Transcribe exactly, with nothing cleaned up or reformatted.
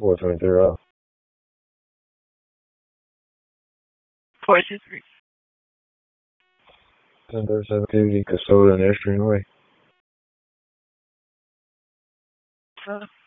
four twenty-three off. four two three. ten thirty-seven activity, Casoda and Estuarine Way. Uh,